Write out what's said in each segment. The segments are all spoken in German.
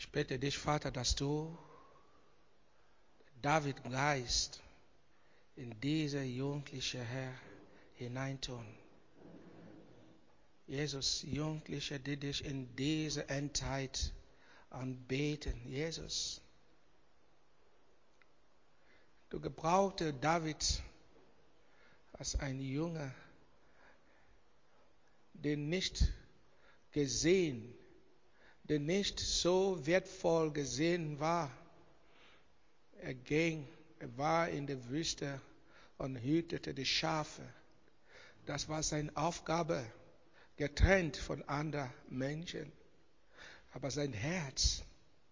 Ich bitte dich, Vater, dass du David Geist in diese jugendliche Herr hineintun. Jesus, Jugendliche, die dich in diese Endzeit anbeten. Jesus, du gebrauchte David als ein Junge, den nicht gesehen, der nicht so wertvoll gesehen war. Er war in der Wüste und hütete die Schafe. Das war seine Aufgabe, getrennt von anderen Menschen. Aber sein Herz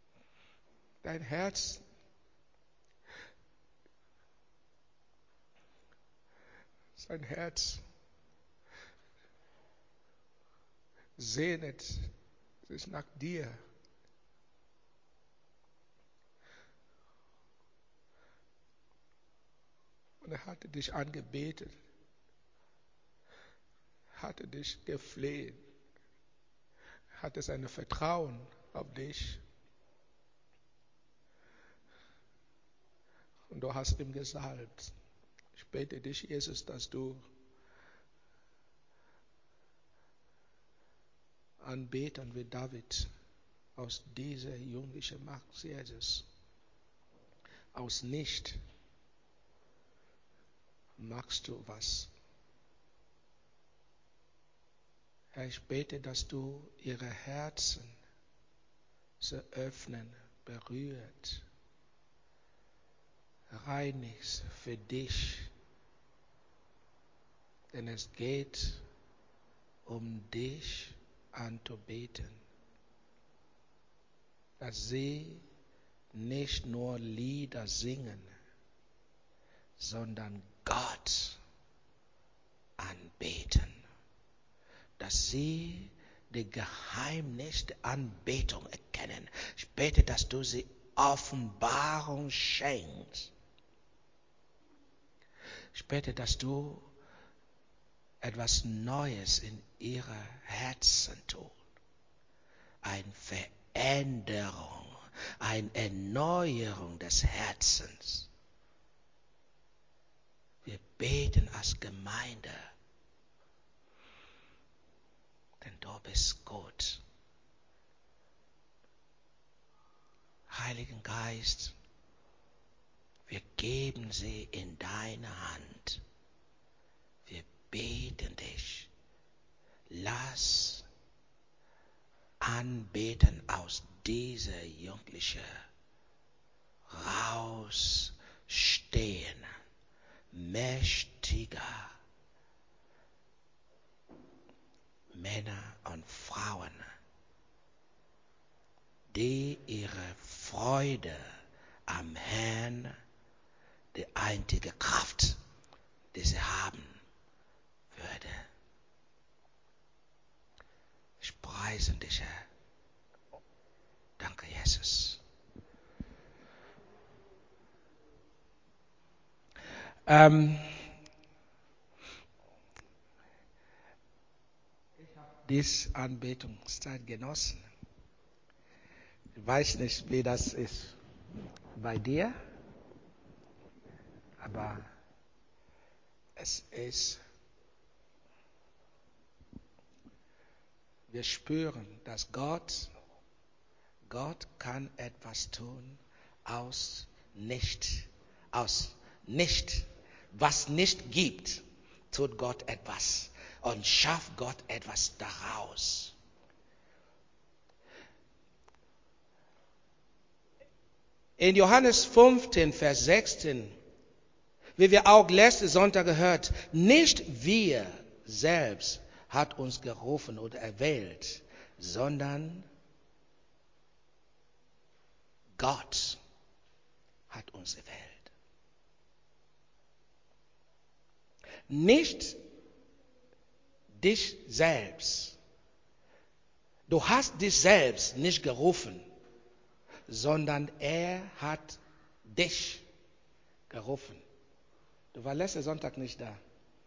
sehnet sich nach dir. Und er hatte dich angebetet, hatte dich gefleht, hatte sein Vertrauen auf dich. Und du hast ihm gesalbt. Ich bete dich, Jesus, dass du Anbetern wie David aus dieser jugendlichen Macht, Jesus, aus nicht machst du was. Herr, ich bete, dass du ihre Herzen so öffnen, berührt, reinigst für dich. Denn es geht um dich anzubeten. Dass sie nicht nur Lieder singen, sondern Gott anbeten. Dass sie die Geheimnis der Anbetung erkennen. Ich bete, dass du sie Offenbarung schenkst. Ich bete, dass du etwas Neues in ihre Herzen tust. Eine Veränderung, eine Erneuerung des Herzens. Wir beten als Gemeinde, denn du bist gut. Heiligen Geist, wir geben sie in deine Hand. Wir beten dich. Lass Anbeten aus dieser Jugendlichen rausstehen. Mächtiger Männer und Frauen, die ihre Freude am Herrn, die einzige Kraft, die sie haben würde. Ich preise dich, Herr. Danke, Jesus. Ich habe diese Anbetungszeit genossen. Ich weiß nicht, wie das ist bei dir, aber wir spüren, dass Gott kann etwas tun aus nicht, was nicht gibt, tut Gott etwas und schafft Gott etwas daraus. In Johannes 15, Vers 16, wie wir auch letzten Sonntag gehört, nicht wir selbst hat uns gerufen oder erwählt, sondern Gott hat uns erwählt. Nicht dich selbst. Du hast dich selbst nicht gerufen, sondern er hat dich gerufen. Du warst letzten Sonntag nicht da.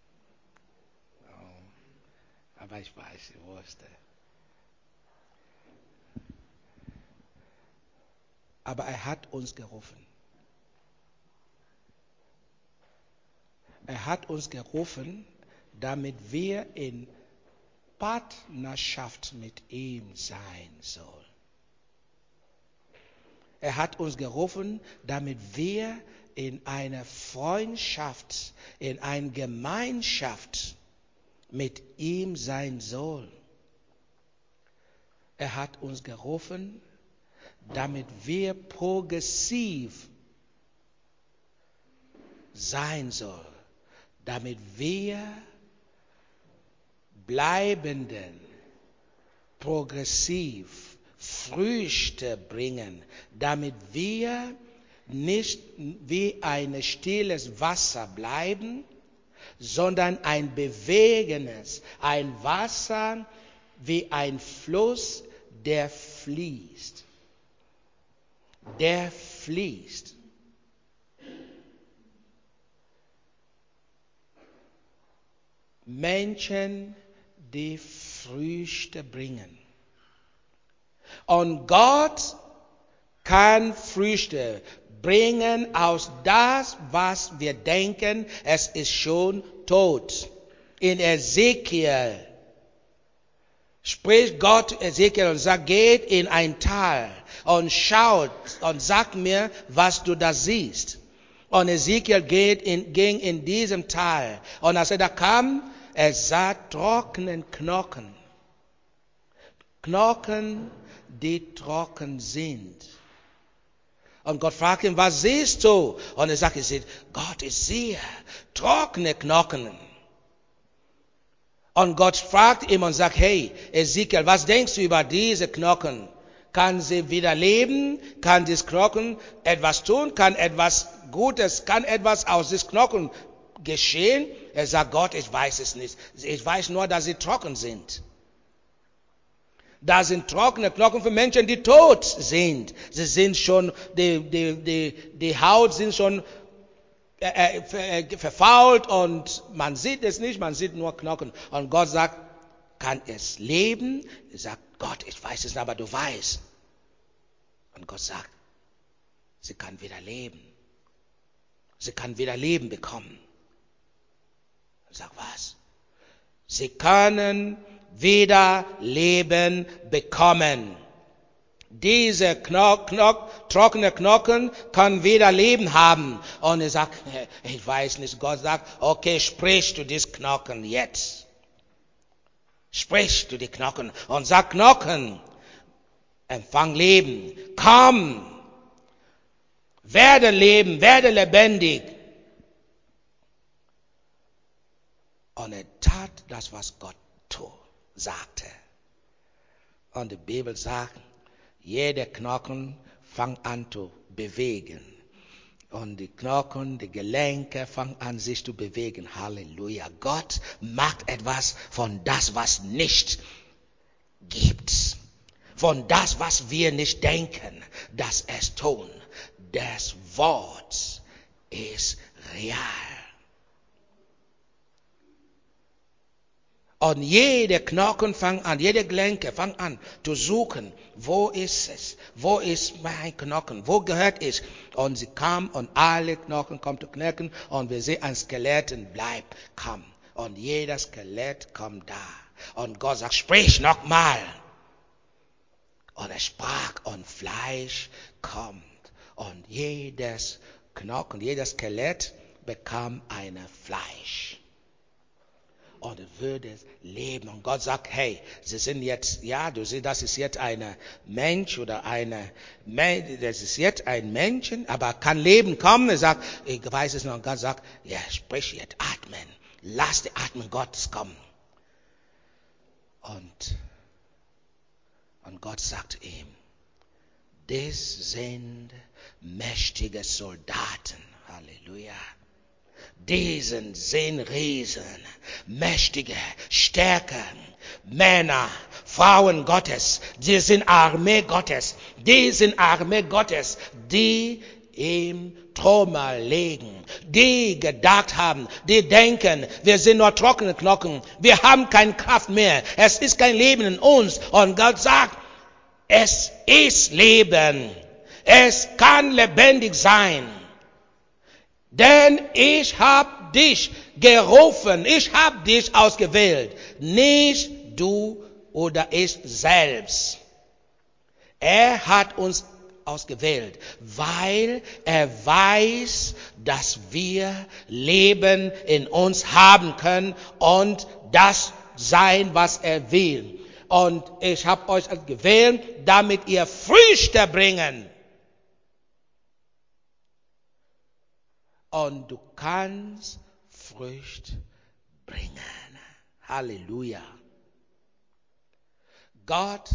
Oh, aber ich weiß, ich wusste. aber er hat uns gerufen. Er hat uns gerufen, damit wir in Partnerschaft mit ihm sein sollen. Er hat uns gerufen, damit wir in einer Freundschaft, in einer Gemeinschaft mit ihm sein sollen. Er hat uns gerufen, damit wir progressiv sein sollen, damit wir bleibenden, progressiv Früchte bringen, damit wir nicht wie ein stilles Wasser bleiben, sondern ein bewegendes, ein Wasser wie ein Fluss, der fließt. Der fließt. Menschen, die Früchte bringen. Und Gott kann Früchte bringen aus das, was wir denken, es ist schon tot. In Ezekiel spricht Gott Ezekiel und sagt, geht in ein Tal und schaut und sagt mir, was du da siehst. Und Ezekiel ging in diesem Tal. Und als er da kam, er sah trockenen Knochen. Knochen, die trocken sind. Und Gott fragt ihn, was siehst du? Und er sagt, Gott, ich sehe trockene Knochen. Und Gott fragt ihn und sagt, hey, Ezekiel, was denkst du über diese Knochen? Kann sie wieder leben? Kann dieses Knochen etwas tun? Kann etwas Gutes, kann etwas aus diesen Knochen geschehen? Er sagt, Gott, ich weiß es nicht. Ich weiß nur, dass sie trocken sind. Da sind trockene Knochen für Menschen, die tot sind. Sie sind schon, die Haut sind schon verfault und man sieht es nicht, man sieht nur Knochen. Und Gott sagt, kann es leben? Er sagt, Gott, ich weiß es nicht, aber du weißt. Und Gott sagt, sie kann wieder leben. Sie kann wieder Leben bekommen. Er sagt, was? Sie können wieder Leben bekommen. Diese trockene Knochen können wieder Leben haben. Und er sagt, ich weiß nicht. Gott sagt, okay, sprich zu diesen Knochen jetzt. Sprich zu den Knochen und sag, Knochen, empfang Leben. Komm, werde leben, werde lebendig. Und er tat das, was Gott sagte. Und die Bibel sagt, jeder Knochen fängt an zu bewegen. Und die Knochen, die Gelenke fangen an sich zu bewegen. Halleluja. Gott macht etwas von das, was nicht gibt. Von das, was wir nicht denken, dass es tun. Das Wort ist real. Und jede Knochen fängt an, jede Gelenke fängt an zu suchen, wo ist es? Wo ist mein Knochen? Wo gehört es? Und sie kam und alle Knochen kommen zu knacken und wir sehen ein Skelett und bleibt, komm. Und jeder Skelett kommt da. Und Gott sagt, sprich nochmal. Und er sprach und Fleisch kommt. Und jedes Knochen, jedes Skelett bekam ein Fleisch. Und es würde leben. Und Gott sagt, hey, sie sind jetzt, ja, du siehst, das ist jetzt ein Mensch oder das ist jetzt ein Menschen, aber kann Leben kommen? Er sagt, ich weiß es noch. Und Gott sagt, ja, sprich jetzt, atmen. Lass die Atmen Gottes kommen. Und Gott sagt ihm, das sind mächtige Soldaten. Halleluja. Diesen sind Riesen, mächtige, starke Männer, Frauen Gottes. Die sind Armee Gottes. Die sind Armee Gottes, die im Trommel legen, die gedacht haben, die denken, wir sind nur trockene Knochen, wir haben keine Kraft mehr, es ist kein Leben in uns. Und Gott sagt, es ist Leben. Es kann lebendig sein. Denn ich habe dich gerufen, ich habe dich ausgewählt, nicht du oder ich selbst. Er hat uns ausgewählt, weil er weiß, dass wir Leben in uns haben können und das sein, was er will. Und ich habe euch gewählt, damit ihr Früchte bringen. Und du kannst Früchte bringen. Halleluja. Gott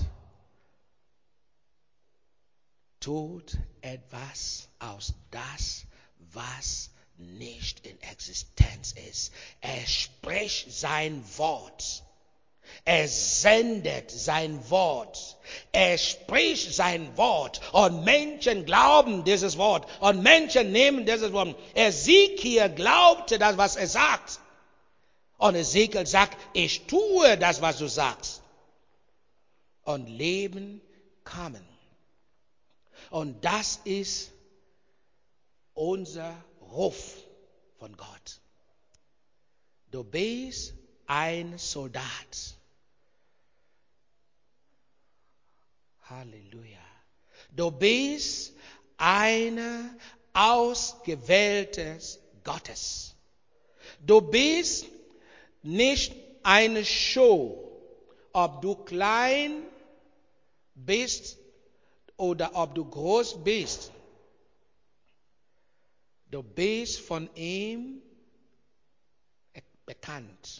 tut etwas aus das, was nicht in Existenz ist. Er spricht sein Wort. Er sendet sein Wort. Er spricht sein Wort. Und Menschen glauben dieses Wort. Und Menschen nehmen dieses Wort. Ezekiel glaubte das, was er sagt. Und Ezekiel sagt, ich tue das, was du sagst. Und Leben kamen. Und das ist unser Ruf von Gott. Du bist ein Soldat. Halleluja. Du bist eine Ausgewähltes Gottes. Du bist nicht eine Show, ob du klein bist oder ob du groß bist. Du bist von ihm bekannt.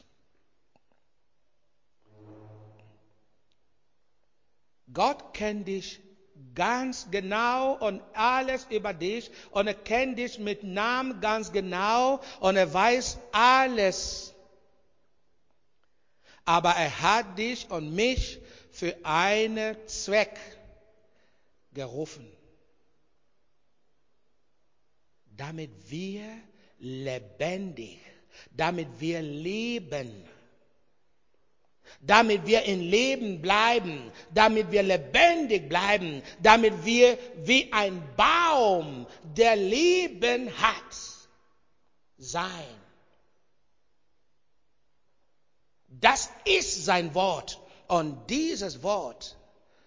Gott kennt dich ganz genau und alles über dich und er kennt dich mit Namen ganz genau und er weiß alles. Aber er hat dich und mich für einen Zweck gerufen, damit wir lebendig, damit wir leben, damit wir in Leben bleiben, damit wir lebendig bleiben, damit wir wie ein Baum, der Leben hat, sein. Das ist sein Wort und dieses Wort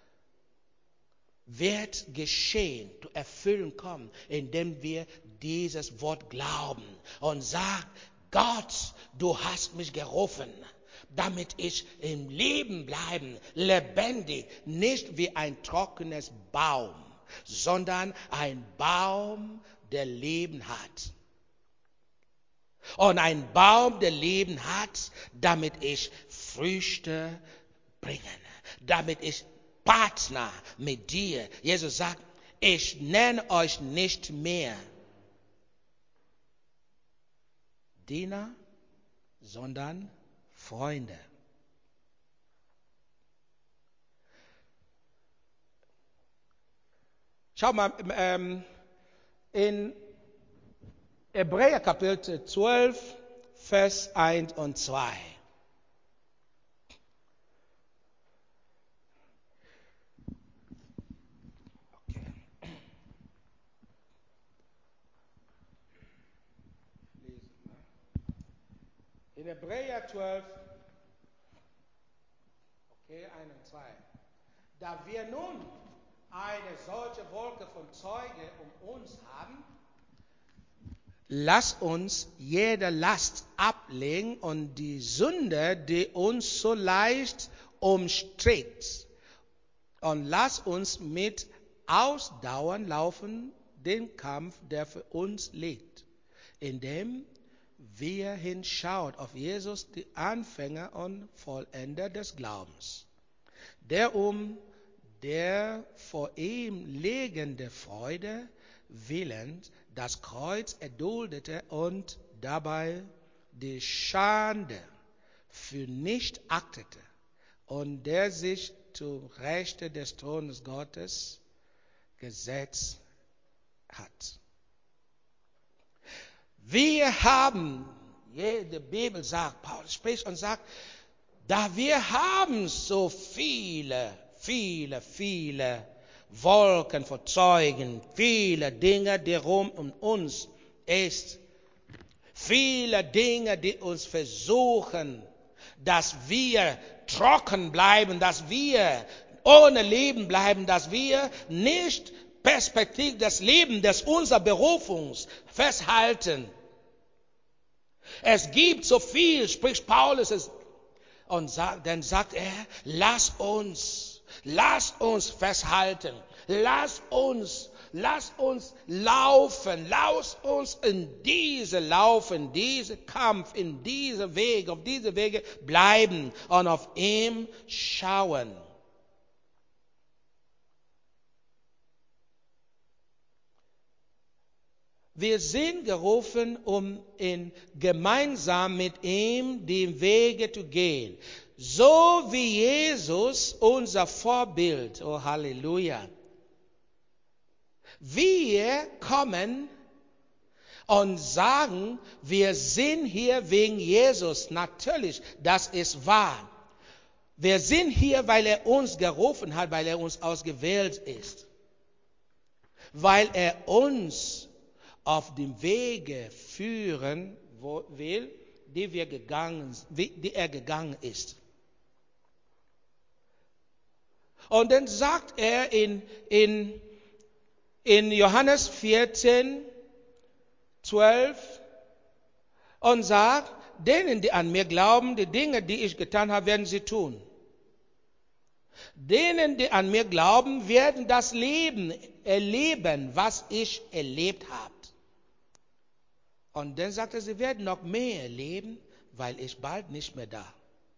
wird geschehen, zu erfüllen kommen, indem wir dieses Wort glauben und sagen, Gott, du hast mich gerufen, damit ich im Leben bleiben, lebendig, nicht wie ein trockenes Baum, sondern ein Baum, der Leben hat. Und ein Baum, der Leben hat, damit ich Früchte bringen, damit ich Partner mit dir. Jesus sagt, ich nenne euch nicht mehr Diener, sondern Freunde. Schau mal, in Hebräer Kapitel 12, Vers 1 und 2. In Hebräer 12, 1 und 2. Da wir nun eine solche Wolke von Zeugen um uns haben, lass uns jede Last ablegen und die Sünde, die uns so leicht umstrickt. Und lass uns mit Ausdauern laufen den Kampf, der für uns liegt, indem wir hinschaut auf Jesus, die Anfänger und Vollender des Glaubens, der der vor ihm liegende Freude willen das Kreuz erduldete und dabei die Schande für nicht achtete und der sich zu Rechte des Thrones Gottes gesetzt hat. Wir haben, die Bibel sagt, Paulus spricht und sagt, da wir haben so viele Wolken von Zeugen, viele Dinge, die rum um uns ist. Viele Dinge, die uns versuchen, dass wir trocken bleiben, dass wir ohne Leben bleiben, dass wir nicht Perspektive des Lebens, des unserer Berufungs festhalten. Es gibt so viel, spricht Paulus, und dann sagt er, lasst uns festhalten, lasst uns laufen, lasst uns in diese Kampf, in diese Wege, auf diese Wege bleiben und auf ihm schauen. Wir sind gerufen, um gemeinsam mit ihm die Wege zu gehen. So wie Jesus, unser Vorbild, oh Halleluja. Wir kommen und sagen, wir sind hier wegen Jesus. Natürlich, das ist wahr. Wir sind hier, weil er uns gerufen hat, weil er uns ausgewählt ist. Weil er uns auf dem Wege führen will, die er gegangen ist. Und dann sagt er in Johannes 14, 12 und sagt, denen, die an mir glauben, die Dinge, die ich getan habe, werden sie tun. Denen, die an mir glauben, werden das Leben erleben, was ich erlebt habe. Und dann sagt er, sie werden noch mehr erleben, weil ich bald nicht mehr da.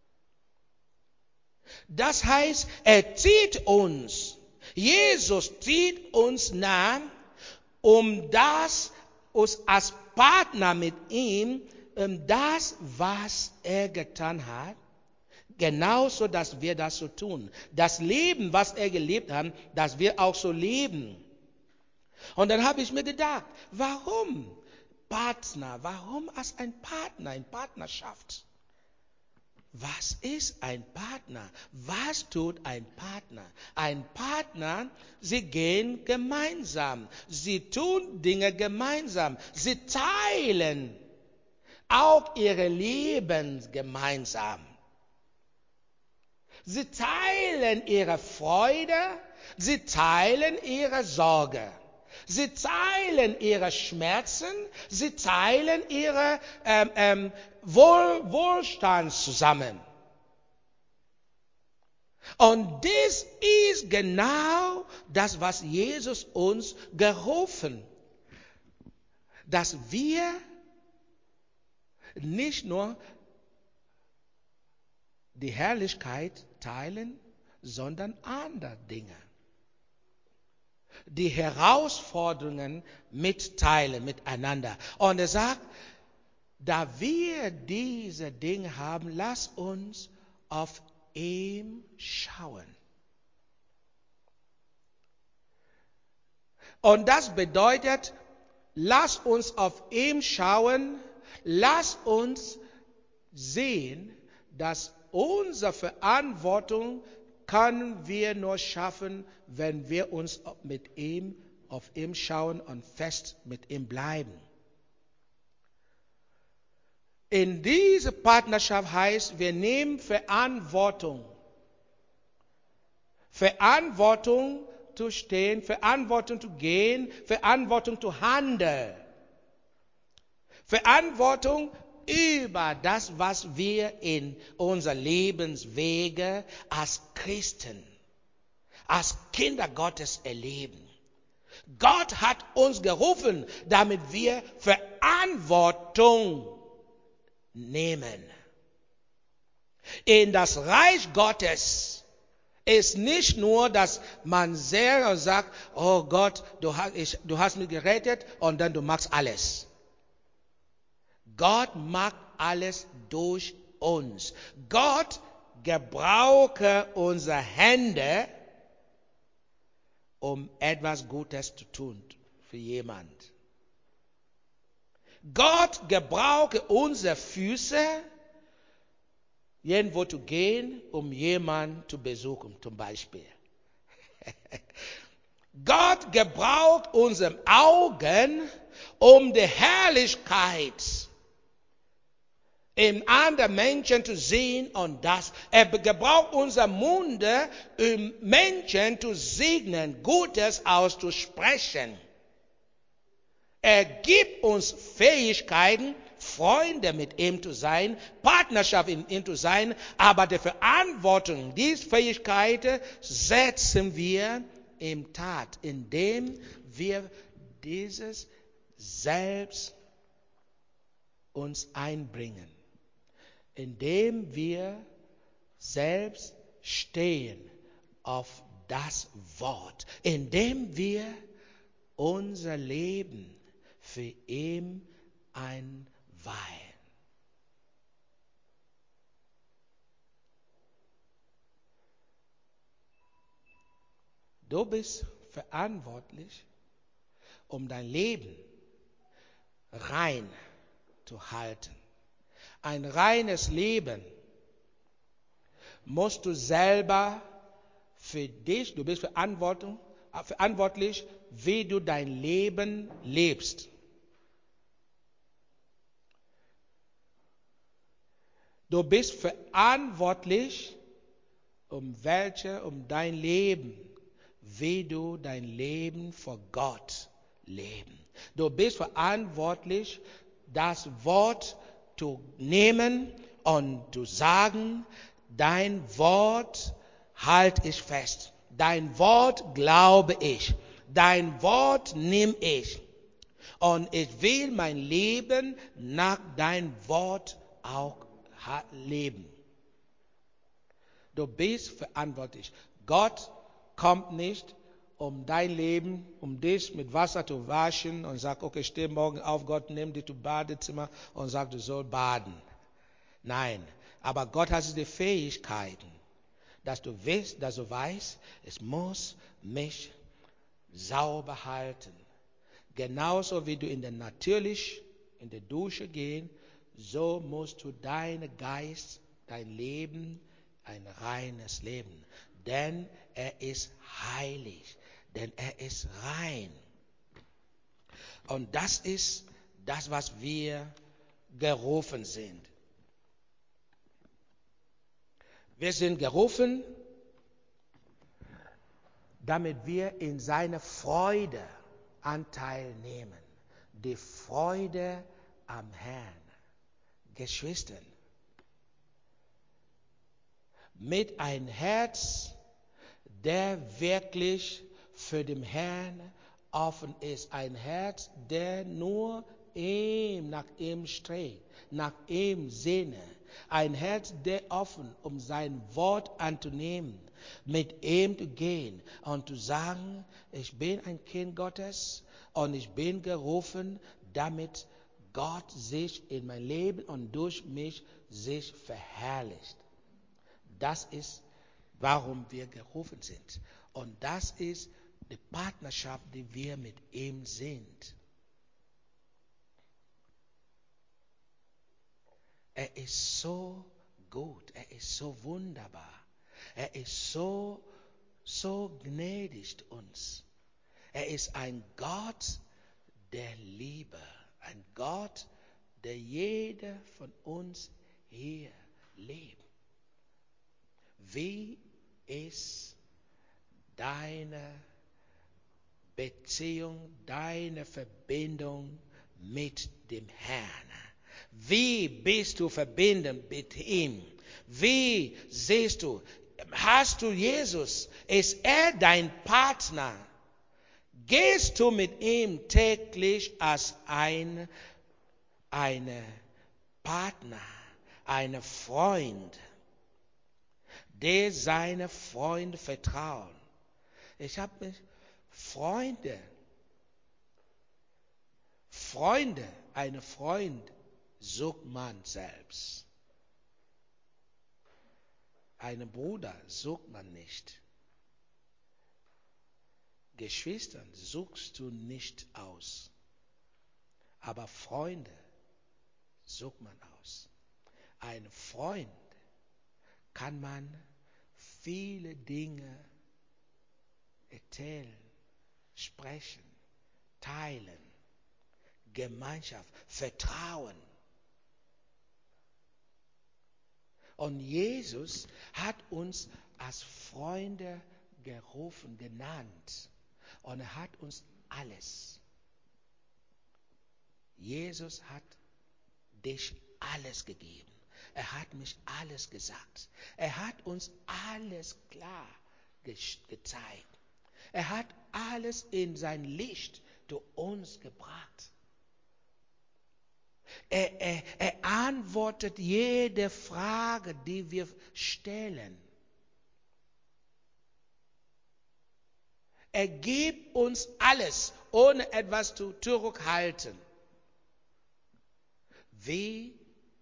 Das heißt, er zieht uns, Jesus zieht uns nah, um das, uns als Partner mit ihm, das, was er getan hat, genauso, dass wir das so tun. Das Leben, was er gelebt hat, dass wir auch so leben. Und dann habe ich mir gedacht, warum Partner? Warum als ein Partner, in Partnerschaft? Was ist ein Partner? Was tut ein Partner? Ein Partner, sie gehen gemeinsam. Sie tun Dinge gemeinsam. Sie teilen auch ihre Leben gemeinsam. Sie teilen ihre Freude. Sie teilen ihre Sorge. Sie teilen ihre Schmerzen, sie teilen ihre Wohlstand zusammen. Und das ist genau das, was Jesus uns gerufen, dass wir nicht nur die Herrlichkeit teilen, sondern andere Dinge. Die Herausforderungen mitteilen miteinander. Und er sagt, da wir diese Dinge haben, lass uns auf ihn schauen. Und das bedeutet, lass uns auf ihn schauen, lass uns sehen, dass unsere Verantwortung können wir nur schaffen, wenn wir uns auf ihn schauen und fest mit ihm bleiben. In dieser Partnerschaft heißt, wir nehmen Verantwortung. Verantwortung zu stehen, Verantwortung zu gehen, Verantwortung zu handeln. Verantwortung über das, was wir in unserer Lebenswege als Christen, als Kinder Gottes erleben. Gott hat uns gerufen, damit wir Verantwortung nehmen. In das Reich Gottes ist nicht nur, dass man selber sagt, oh Gott, du hast mich gerettet und dann du machst alles. Gott macht alles durch uns. Gott gebrauche unsere Hände, um etwas Gutes zu tun für jemand. Gott gebrauche unsere Füße, irgendwo zu gehen, um jemanden zu besuchen, zum Beispiel. Gott gebraucht unsere Augen, um die Herrlichkeit in anderen Menschen zu sehen und das. Er gebraucht unsere Munde, um Menschen zu segnen, Gutes auszusprechen. Er gibt uns Fähigkeiten, Freunde mit ihm zu sein, Partnerschaft mit ihm zu sein, aber die Verantwortung dieser Fähigkeiten setzen wir in Tat, indem wir dieses selbst uns einbringen, indem wir selbst stehen auf das Wort, indem wir unser Leben für ihn einweihen. Du bist verantwortlich, um dein Leben rein zu halten. Ein reines Leben musst du selber für dich, du bist verantwortlich, wie du dein Leben lebst. Du bist verantwortlich, um dein Leben, wie du dein Leben vor Gott leben. Du bist verantwortlich, das Wort zu nehmen und zu sagen, dein Wort halte ich fest. Dein Wort glaube ich. Dein Wort nehme ich. Und ich will mein Leben nach dein Wort auch leben. Du bist verantwortlich. Gott kommt nicht, um dein Leben, um dich mit Wasser zu waschen und sagt, okay, steh morgen auf, Gott nimmt dich zum Badezimmer und sagt, du sollst baden. Nein, aber Gott hat die Fähigkeiten, dass du weißt, es muss mich sauber halten. Genauso wie du in der Dusche gehen, so musst du deinen Geist, dein Leben, ein reines Leben. Denn er ist heilig, denn er ist rein. Und das ist das, was wir gerufen sind. Wir sind gerufen, damit wir in seiner Freude Anteil nehmen. Die Freude am Herrn. Geschwistern, mit einem Herz, der wirklich für den Herrn offen ist. Ein Herz, der nur nach ihm strebt, nach ihm sehnt. Ein Herz, der offen, um sein Wort anzunehmen, mit ihm zu gehen und zu sagen, ich bin ein Kind Gottes und ich bin gerufen, damit Gott sich in mein Leben und durch mich sich verherrlicht. Das ist, warum wir gerufen sind. Und das ist die Partnerschaft, die wir mit ihm sind. Er ist so gut, er ist so wunderbar, er ist so gnädig uns. Er ist ein Gott der Liebe, ein Gott, der jeder von uns hier lebt. Wie ist deine Beziehung, deine Verbindung mit dem Herrn? Wie bist du verbunden mit ihm? Wie siehst du? Hast du Jesus? Ist er dein Partner? Gehst du mit ihm täglich als ein Partner, ein Freund, der seine Freunde vertraut? Ich habe mich ein Freund sucht man selbst. Einen Bruder sucht man nicht. Geschwister suchst du nicht aus. Aber Freunde sucht man aus. Ein Freund kann man viele Dinge erzählen, sprechen, teilen, Gemeinschaft, Vertrauen. Und Jesus hat uns als Freunde gerufen, genannt. Und er hat uns alles. Jesus hat dich alles gegeben. Er hat mich alles gesagt. Er hat uns alles klar gezeigt. Er hat alles in sein Licht zu uns gebracht. Er antwortet jede Frage, die wir stellen. Er gibt uns alles, ohne etwas zu zurückhalten. Wie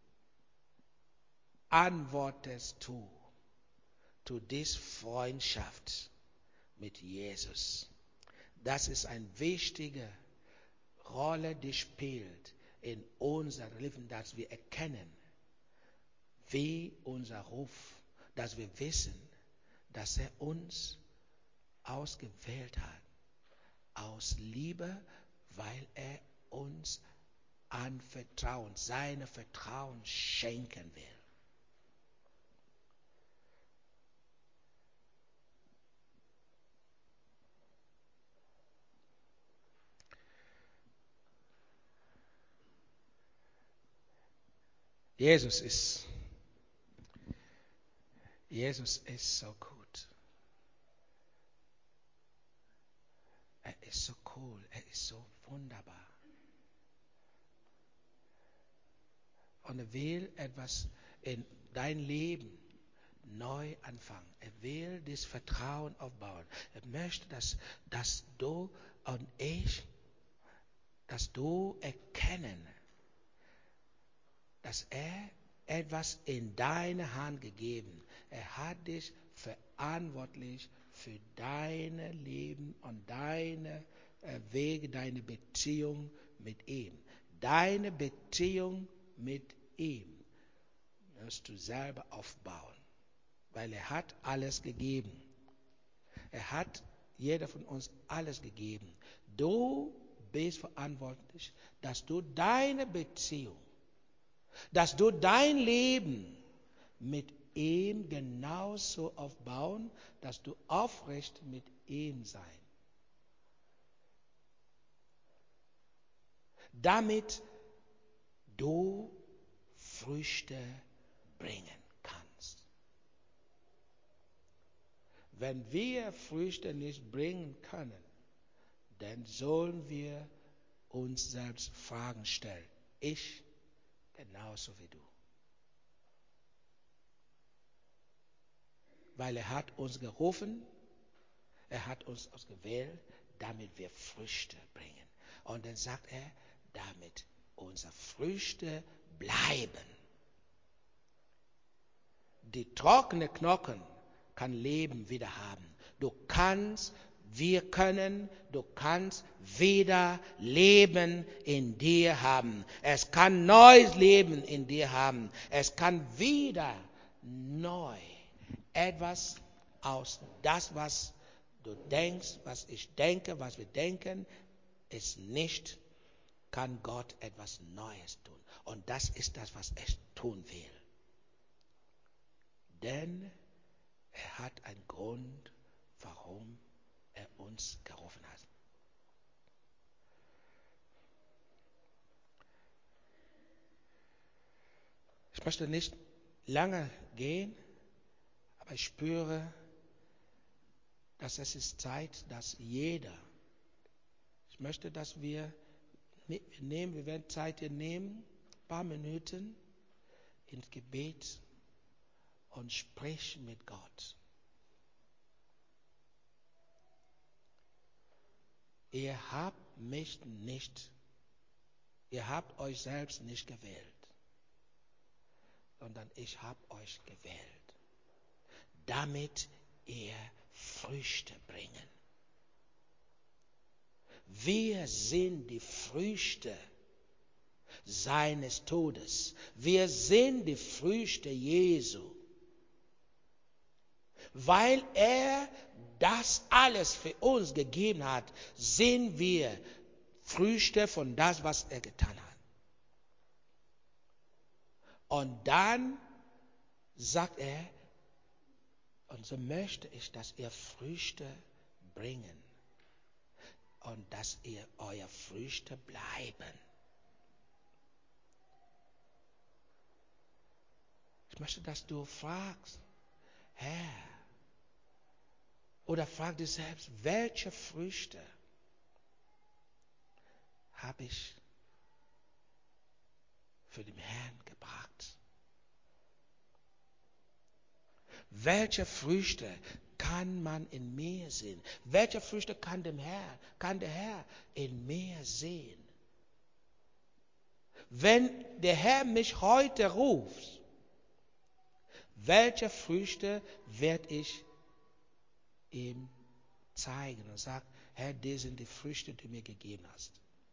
antwortest du zu dieser Freundschaft mit Jesus? Das ist eine wichtige Rolle, die spielt in unserem Leben, dass wir erkennen, wie unser Ruf, dass wir wissen, dass er uns ausgewählt hat, aus Liebe, weil er uns anvertrauen, seine Vertrauen schenken will. Jesus ist so gut. Er ist so cool. Er ist so wunderbar. Und er will etwas in dein Leben neu anfangen. Er will das Vertrauen aufbauen. Er möchte, dass du und ich, dass du erkennen, dass er etwas in deine Hand gegeben. Er hat dich verantwortlich für dein Leben und deine Wege, deine Beziehung mit ihm. Deine Beziehung mit ihm musst du selber aufbauen, weil er hat alles gegeben. Er hat jeder von uns alles gegeben. Du bist verantwortlich, dass du deine Beziehung, dass du dein Leben mit ihm genauso aufbauen, dass du aufrecht mit ihm sein. Damit du Früchte bringen kannst. Wenn wir Früchte nicht bringen können, dann sollen wir uns selbst Fragen stellen. Ich genauso wie du. Weil er hat uns gerufen, er hat uns ausgewählt, damit wir Früchte bringen. Und dann sagt er, damit unsere Früchte bleiben. Die trockenen Knochen kann Leben wieder haben. Du kannst wieder Leben in dir haben. Es kann neues Leben in dir haben. Es kann wieder neu etwas aus das, was du denkst, was ich denke, was wir denken, ist nicht, kann Gott etwas Neues tun. Und das ist das, was er tun will. Denn er hat einen Grund, warum er uns gerufen hat. Ich möchte nicht lange gehen, aber ich spüre, dass es ist Zeit, dass jeder, ich möchte, dass wir werden Zeit hier nehmen, ein paar Minuten ins Gebet und sprich mit Gott. Ihr habt euch selbst nicht gewählt, sondern ich habe euch gewählt, damit ihr Früchte bringen. Wir sind die Früchte seines Todes. Wir sind die Früchte Jesu. Weil er das alles für uns gegeben hat, sehen wir Früchte von das, was er getan hat. Und dann sagt er, und so möchte ich, dass ihr Früchte bringen und dass ihr eure Früchte bleiben. Ich möchte, dass du fragst, Herr, oder frag dich selbst, welche Früchte habe ich für den Herrn gebracht? Welche Früchte kann man in mir sehen? Welche Früchte kann der Herr in mir sehen? Wenn der Herr mich heute ruft, welche Früchte werde ich ihm zeigen und sagen, Herr, das sind die Früchte, die du mir gegeben hast.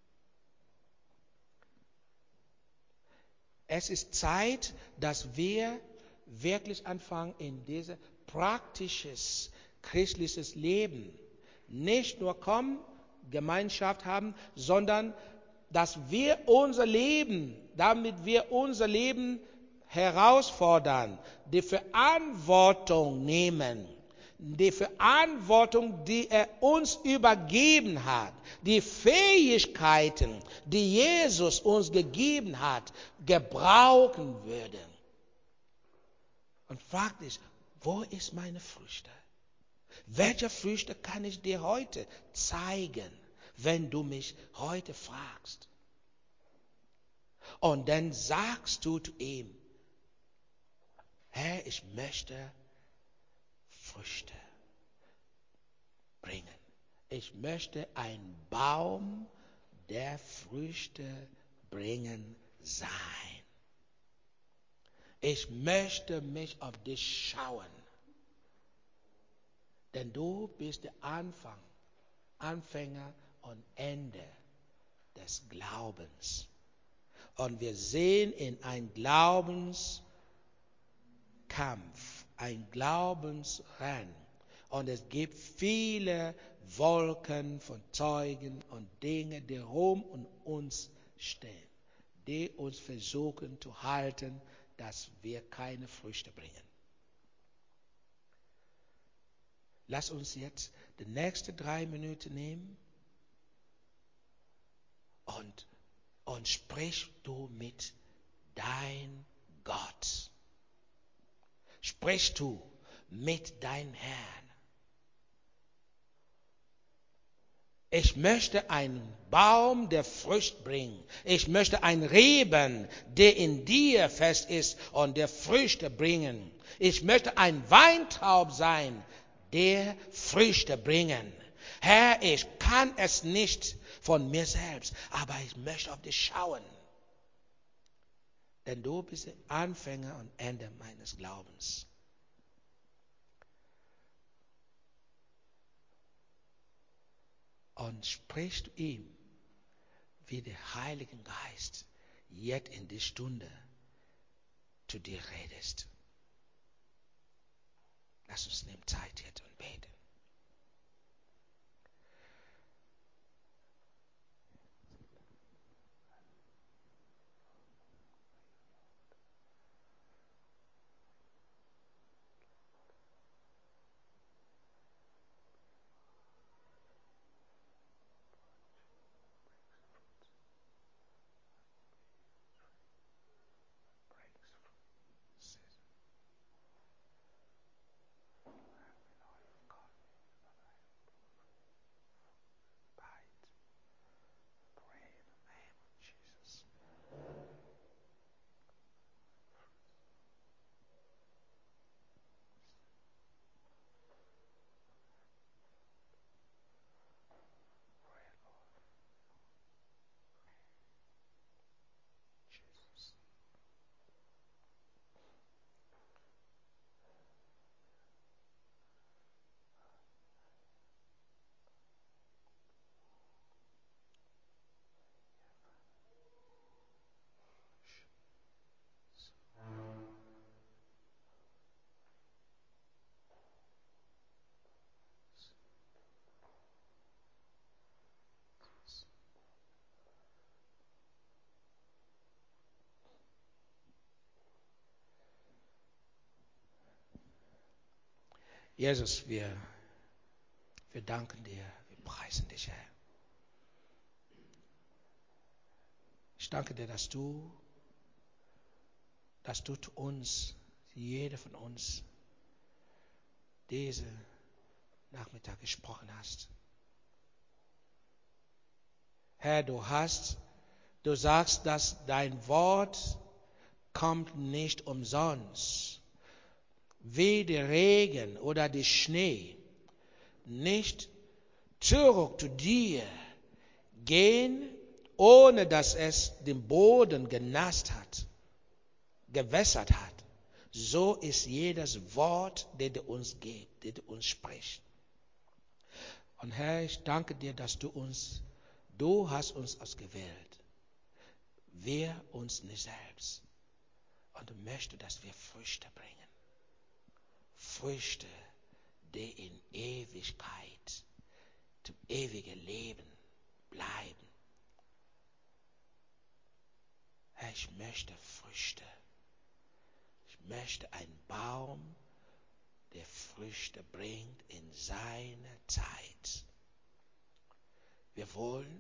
Es ist Zeit, dass wir wirklich anfangen, in dieses praktisches christliches Leben nicht nur kommen, Gemeinschaft haben, sondern dass wir unser Leben, damit wir unser Leben herausfordern, die Verantwortung nehmen, die Verantwortung, die er uns übergeben hat, die Fähigkeiten, die Jesus uns gegeben hat, gebrauchen würden. Und frag dich, wo ist meine Früchte? Welche Früchte kann ich dir heute zeigen, wenn du mich heute fragst? Und dann sagst du zu ihm, Herr, ich möchte Früchte bringen. Ich möchte ein Baum, der Früchte bringen sein. Ich möchte mich auf dich schauen. Denn du bist der Anfänger und Ende des Glaubens. Und wir sehen in einem Glaubenskampf, ein Glaubensrennen. Und es gibt viele Wolken von Zeugen und Dinge, die rum um uns stehen, die uns versuchen zu halten, dass wir keine Früchte bringen. Lass uns jetzt die nächsten 3 Minuten nehmen und sprich du mit dein Gott. Sprich du mit deinem Herrn. Ich möchte einen Baum, der Frucht bringt. Ich möchte einen Reben, der in dir fest ist und der Früchte bringen. Ich möchte ein Weintraub sein, der Früchte bringen. Herr, ich kann es nicht von mir selbst, aber ich möchte auf dich schauen. Denn du bist der Anfänger und Ende meines Glaubens. Und sprichst du ihm, wie der Heilige Geist jetzt in die Stunde zu dir redest. Lass uns nehmen Zeit jetzt und beten. Jesus, wir danken dir, wir preisen dich, Herr. Ich danke dir, dass du zu uns, jeder von uns, diese Nachmittag gesprochen hast. Herr, du sagst, dass dein Wort kommt nicht umsonst, wie der Regen oder der Schnee, nicht zurück zu dir gehen, ohne dass es den Boden genasst hat, gewässert hat. So ist jedes Wort, das du uns gibst, das du uns sprichst. Und Herr, ich danke dir, dass du hast uns ausgewählt. Wir uns nicht selbst. Und du möchtest, dass wir Früchte bringen. Früchte, die in Ewigkeit, zum ewigen Leben bleiben. Herr, ich möchte Früchte. Ich möchte einen Baum, der Früchte bringt in seiner Zeit. Wir wollen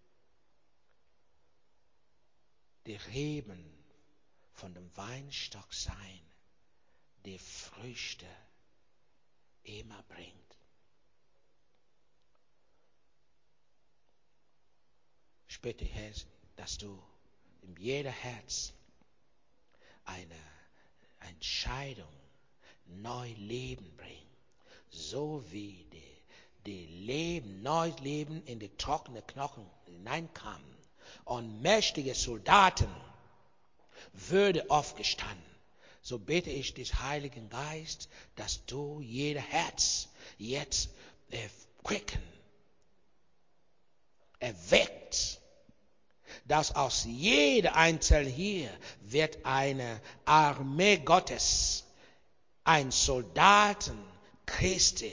die Reben von dem Weinstock sein, die Früchte immer bringt. Ich bitte, Herr, dass du in jedem Herz eine Entscheidung, neu Leben bringst, so wie neues Leben in die trockenen Knochen hineinkam und mächtige Soldaten würde aufgestanden. So bete ich des Heiligen Geist, dass du jeder Herz jetzt erweckt, dass aus jeder Einzelne hier wird eine Armee Gottes, ein Soldaten Christi,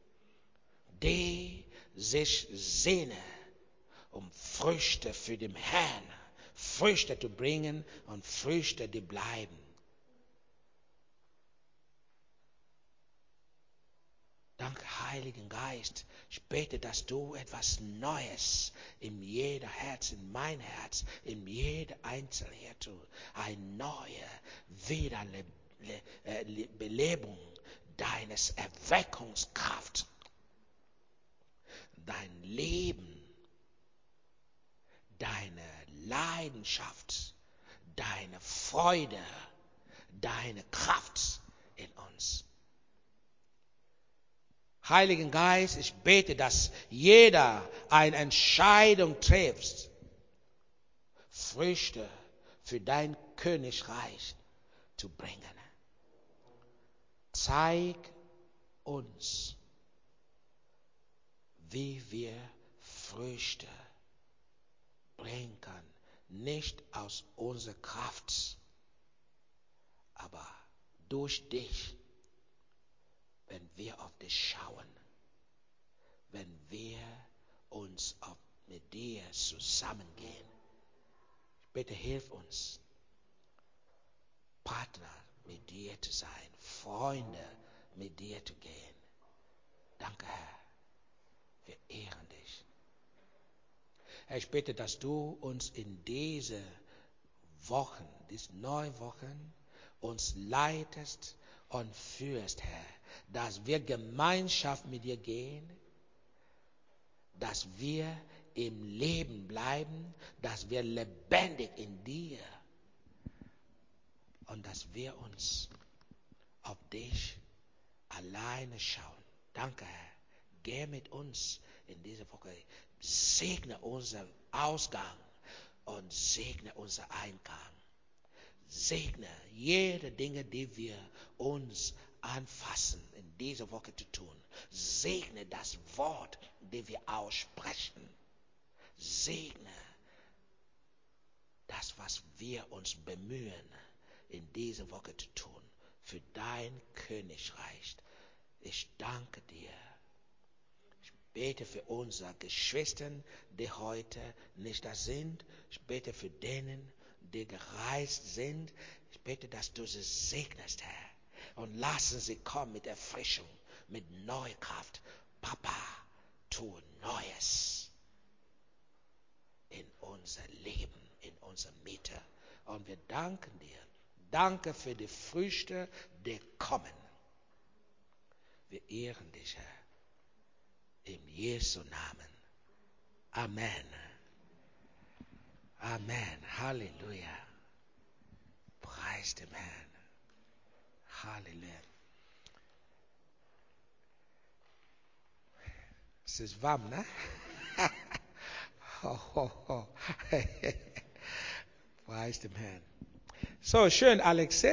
die sich sehne, um Früchte für den Herrn, Früchte zu bringen und Früchte, die bleiben. Danke, Heiligen Geist. Ich bete, dass du etwas Neues in jeder Herz, in mein Herz, in jeder Einzelne hier tust. Eine neue Wiederbelebung deines Erweckungskraft. Dein Leben, deine Leidenschaft, deine Freude, deine Kraft in uns. Heiligen Geist, ich bete, dass jeder eine Entscheidung trifft, Früchte für dein Königreich zu bringen. Zeig uns, wie wir Früchte bringen können, nicht aus unserer Kraft, aber durch dich. Wenn wir auf dich schauen, wenn wir uns mit dir zusammengehen. Ich bitte, hilf uns, Partner mit dir zu sein, Freunde mit dir zu gehen. Danke, Herr, wir ehren dich. Herr, ich bitte, dass du uns in diese Wochen, diese 9 Wochen, uns leitest und führst, Herr, dass wir Gemeinschaft mit dir gehen, dass wir im Leben bleiben, dass wir lebendig in dir und dass wir uns auf dich alleine schauen. Danke, Herr. Geh mit uns in diese Woche. Segne unseren Ausgang und segne unseren Eingang. Segne jede Dinge, die wir uns anfassen, in dieser Woche zu tun. Segne das Wort, das wir aussprechen. Segne das, was wir uns bemühen, in dieser Woche zu tun, für dein Königreich. Ich danke dir. Ich bete für unsere Geschwister, die heute nicht da sind. Ich bete für denen, die gereist sind. Ich bete, dass du sie segnest, Herr. Und lassen sie kommen mit Erfrischung, mit neuer Kraft. Papa, tu Neues in unser Leben, in unserer Mitte. Und wir danken dir. Danke für die Früchte, die kommen. Wir ehren dich, Herr. Im Jesu Namen. Amen. Amen. Halleluja. Preis dem Herrn. Halleluja. Es ist warm, ne? Preis dem Herrn. So, schön, Alex.